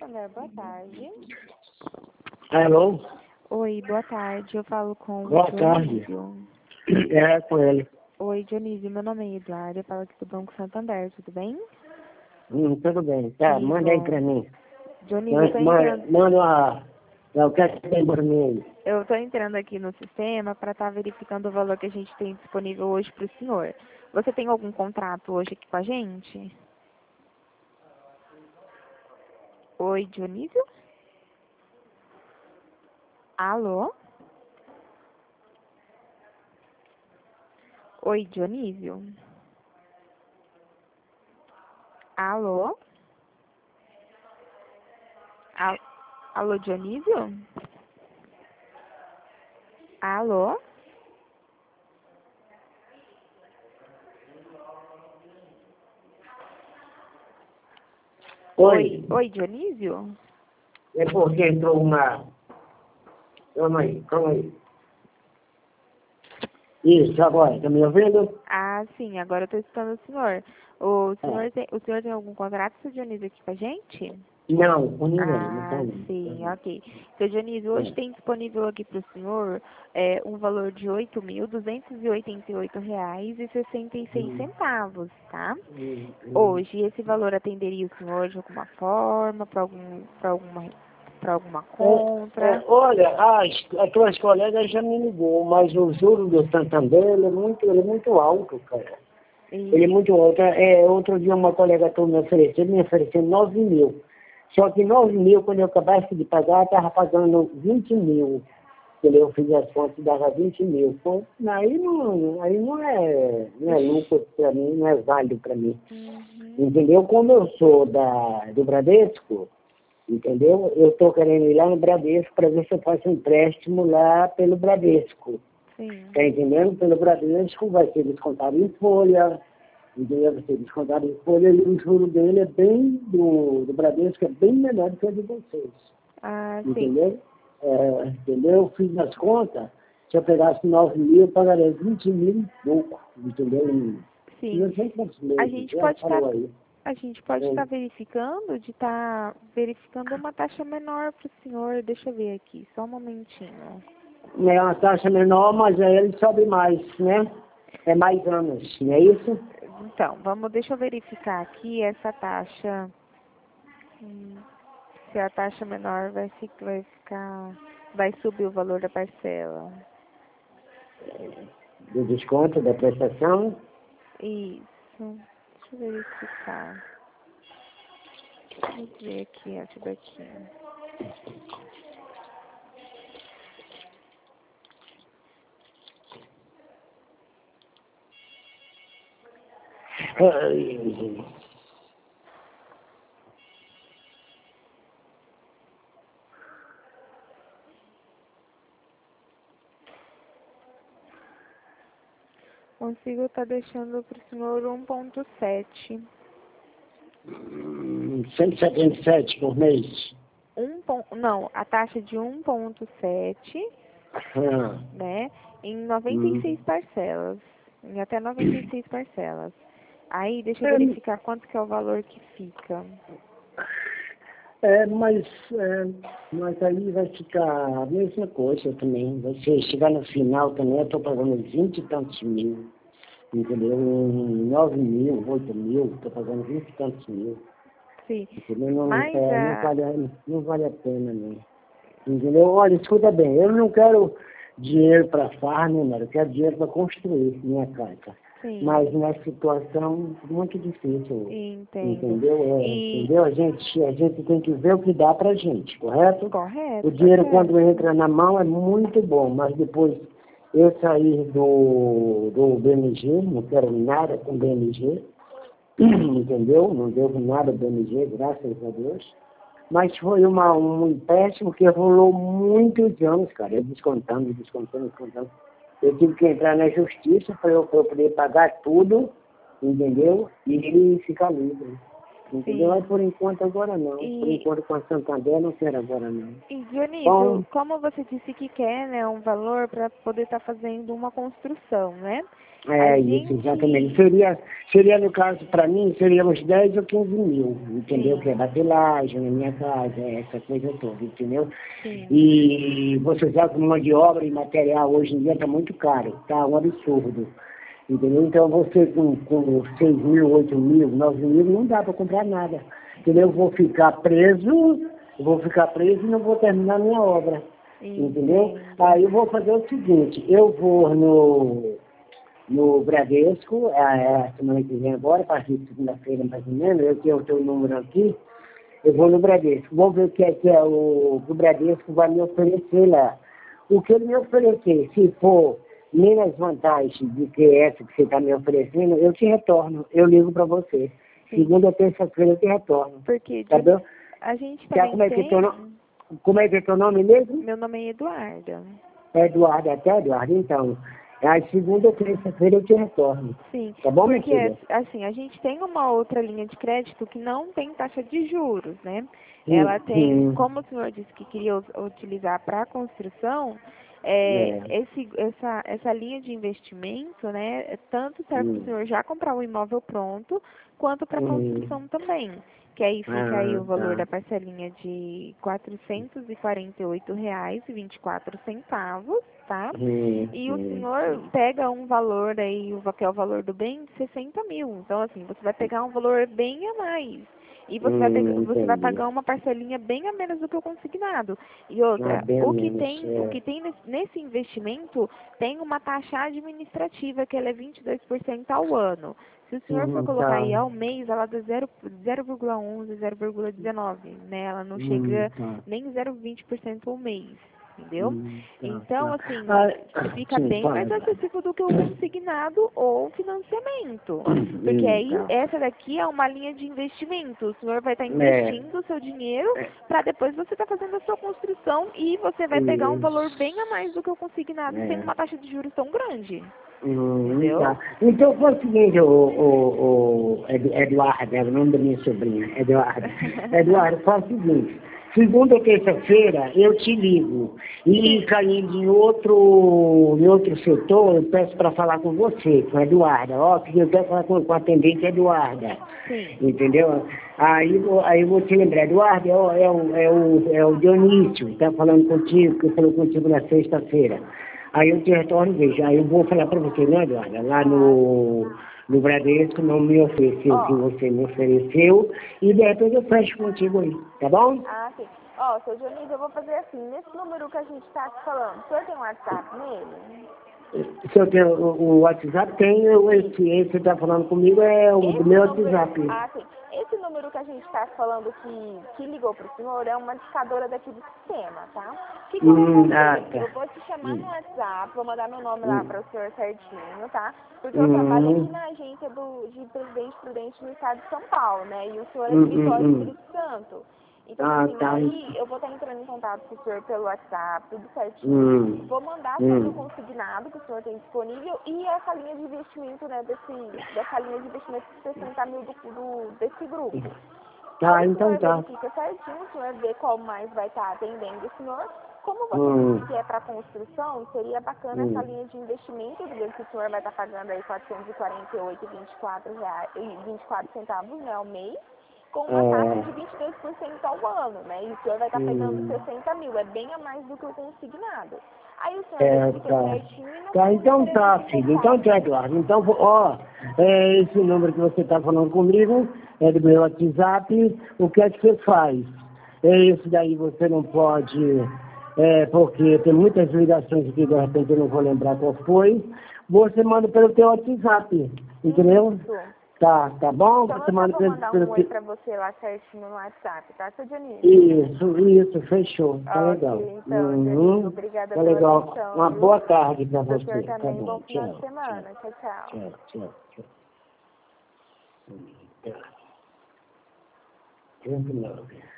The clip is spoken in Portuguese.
Santander, boa tarde. Alô? Oi, boa tarde. Eu falo com o Boa tarde. Dionísio. É, com ele. Oi, Dionísio. Meu nome é Eduardo. Eu falo aqui do Banco Santander. Tudo bem? Tudo bem. Tá, Sim, manda aí bom. pra mim. Dionísio, eu tô Manda, entrando, manda uma... Eu quero que tem por mim. eu tô entrando aqui no sistema para estar verificando o valor que a gente tem disponível hoje para o senhor. Você tem algum contrato hoje aqui com a gente? Oi, Dionísio? Alô? Oi, Dionísio? Alô? Al- Alô, Dionísio? Alô? Oi, Dionísio? É porque entrou uma... Calma aí. Isso, agora, tá me ouvindo? Ah, sim, agora eu estou escutando o senhor. O É. senhor tem algum contrato, seu Dionísio, aqui com a gente? Não, com ninguém, não Ah, tem sim, não. ok. Seu Dionísio, hoje É. tem disponível aqui para o senhor um valor de Hum, R$ 8.288,66, tá? hum, hum. Hoje, esse valor atenderia o senhor de alguma forma, para alguma compra? Olha, as tuas colegas já me ligou, mas o juro do Santander ele é muito alto, cara. Ele é E, muito alto. Outro dia uma colega tua me ofereceu 9 mil. Só que 9 mil, quando eu acabasse de pagar, eu estava pagando 20 mil. Entendeu? Eu fiz as contas e dava 20 mil. Pô, aí não é lucro para mim, não é válido para mim. uhum, Entendeu? Como eu sou do Bradesco, entendeu? Eu estou querendo ir lá no Bradesco para ver se eu faço um empréstimo lá pelo Bradesco. sim. Está entendendo? Pelo Bradesco vai ser descontado em folha, entendeu? Vai ser descontado em folha e o juro dele é bem, do Bradesco é bem menor do que o de vocês. Ah, sim. Entendeu? Entendeu? Eu fiz as contas, se eu pegasse 9 mil, eu pagaria 20 mil e pouco, entendeu? Sim. Não sei quantos A meses, gente já pode estar falou aí. É, verificando, de estar verificando uma taxa menor para o senhor. Deixa eu ver aqui, só um momentinho. é uma taxa menor, mas aí ele sobe mais, né? É mais anos, não é isso? Então, deixa eu verificar aqui essa taxa. Hum, Se a taxa menor vai subir o valor da parcela. Do desconto da prestação. Isso. Deixa eu verificar. Vamos ver aqui essa daqui. Ai, Consigo estar deixando para o senhor 1,7. 177 por mês. Não, a taxa de 1,7, Ah, né? Em hum. 96 parcelas. Em até 96 parcelas. Aí, deixa eu É, verificar quanto que é o valor que fica. é, mas, é, mas aí vai ficar a mesma coisa também. Você chegar no final também, eu estou pagando 20 e tantos mil. Entendeu? 9 mil, 8 mil, estou pagando 20 e tantos mil. Sim. Entendeu? Mas a. Não vale a pena, não. Entendeu? Olha, escuta bem, eu não quero dinheiro para farm, não, eu quero dinheiro para construir minha casa. Sim, Mas na situação muito difícil, entendo. entendeu? E. Entendeu? A gente tem que ver o que dá para gente, correto? O Correto, tá dinheiro quando certo. entra na mão é muito bom, mas depois eu saí do BMG, não quero nada com BMG, entendeu? Não devo nada ao BMG, graças a Deus. Mas foi um empréstimo que rolou muitos anos, cara. Eu descontando. Eu tive que entrar na justiça para eu poder pagar tudo, entendeu? E ficar livre. Entendeu? Sim. Mas por enquanto agora não. Por enquanto com a Santander não quero agora não. E Dionísio, Bom, como você disse que quer, né, um valor para poder estar fazendo uma construção, né? isso, exatamente. Seria no caso, para mim, seria uns 10 ou 15 mil, entendeu? Sim, Que é batelagem na minha casa, essa coisa toda, entendeu? sim, E você sabe que mão de obra e material hoje em dia está muito caro, tá um absurdo. Entendeu? Então você com 6 mil, 8 mil, 9 mil, não dá para comprar nada. Entendeu? Eu vou ficar preso e não vou terminar minha obra. Entendeu? entendo. Aí eu vou fazer o seguinte, eu vou no Bradesco, a semana que vem agora, a partir de segunda-feira mais ou menos, eu tenho o teu número aqui, eu vou no Bradesco. Vamos ver o que é o Bradesco vai me oferecer lá. O que ele me oferecer, se for menos vantagem do que essa que você está me oferecendo, eu te retorno. Eu ligo para você. Sim. Segunda ou terça-feira eu te retorno. Porque Tá bom? a gente Já também como é que é teu tem. nome? Como é que é teu nome mesmo? Meu nome é Eduarda. Eduardo, até Eduardo. Então, a segunda ou terça-feira eu te retorno. Sim, Tá bom, minha porque filha? assim, a gente tem uma outra linha de crédito que não tem taxa de juros, né? Ela tem, Sim. como o senhor disse que queria utilizar para construção, É. essa linha de investimento, né, tanto serve para o Hum. senhor já comprar o imóvel pronto, quanto para construção também. Que aí fica aí Ah, o valor tá. da parcelinha de R$ 448,24, tá? E o senhor Sim. pega um valor aí, que é o valor do bem, de 60 mil. Então, assim, você vai pegar um valor bem a mais. E você vai Entendi. pagar uma parcelinha bem a menos do que o consignado. E Ah, outra, bem o que menos. tem, o que tem nesse investimento tem uma taxa administrativa que ela é 22% ao ano. Se o senhor for colocar Tá. aí ao mês, ela dá 0,11, 0,19, né? Ela não chega Tá. nem 0,20% ao mês, entendeu? Então, Tá. assim, fica Sim, bem fala, mais Eduardo. acessível do que o consignado ou financiamento. Porque aí, Tá. essa daqui é uma linha de investimento. O senhor vai estar É, investindo o seu dinheiro é, para depois você estar fazendo a sua construção e você vai pegar um valor bem a mais do que o consignado sem é. uma taxa de juros tão grande. Entendeu? Tá. Então foi o seguinte, Eduardo, é o nome da minha sobrinha, Eduardo. Eduardo, faz o seguinte, segunda ou terça-feira eu te ligo. E Sim, caindo em outro setor, eu peço para falar com você, com a Eduarda. Ó, que eu quero falar com a atendente Eduarda. sim. Entendeu? Aí eu vou te lembrar, Eduardo, é o Dionísio, que está falando contigo, que falou contigo na sexta-feira. Aí eu te retorno e vejo. Aí eu vou falar para você, né, Eduardo? Lá Ah, no Bradesco não me ofereceu o que ó, você me ofereceu. E depois eu fecho contigo aí, tá bom? sim. Ó, seu Dionísio, eu vou fazer assim, nesse número que a gente tá te falando, o senhor tem um WhatsApp nele? Se eu tenho o WhatsApp, tenho esse que está falando comigo, é o do Esse meu número, WhatsApp. sim. Esse número que a gente está falando que ligou para o senhor é uma discadora daqui do sistema, tá? O que eu vou fazer? Tá. Eu vou te chamar no Hum, WhatsApp, vou mandar meu nome lá hum, para o senhor certinho, tá? Porque eu trabalho aqui hum, na agência de Presidente Prudente no estado de São Paulo, né? E o senhor é hum, de hum, Vitória, hum. Espírito Santo. Então, Ah, assim, tá. aí eu vou estar entrando em contato com o senhor pelo WhatsApp, tudo certinho. Hum, Vou mandar sobre o hum. consignado que o senhor tem disponível e essa linha de investimento, né, dessa linha de investimento de 60 mil desse grupo. Aí Tá, o então senhor tá. verifica certinho, o senhor vê qual mais vai estar atendendo o senhor. Como você disse Hum, que é para construção, seria bacana essa hum. linha de investimento, do que o senhor vai estar pagando aí R$ 448,24, né, ao mês, com uma taxa de 22% ao ano, né? E o senhor vai estar pegando Hum. 60 mil, é bem a mais do que o consignado. Aí o senhor verifica Tá. certinho e na Tá, então segunda-feira a tá, gente se filho. Então fala. tá, Eduardo. Então, esse número que você está falando comigo é do meu WhatsApp. O que é que você faz? Esse daí você não pode, porque tem muitas ligações aqui, de repente eu não vou lembrar qual foi. Você manda pelo teu WhatsApp, entendeu? Isso. Tá bom? Então Você eu já manda vou mandar pelo um oi teu... pra você lá certinho no WhatsApp, tá, seu Dionísio? Isso, fechou. Tá legal. Ok, então, Dionísio, obrigada Tá pela legal. atenção, Uma viu? boa tarde pra Pro senhor você. Tá também, bom bom. final de Tchau, tchau, semana. Tchau, tchau. tchau, tchau, tchau. Tranquilo.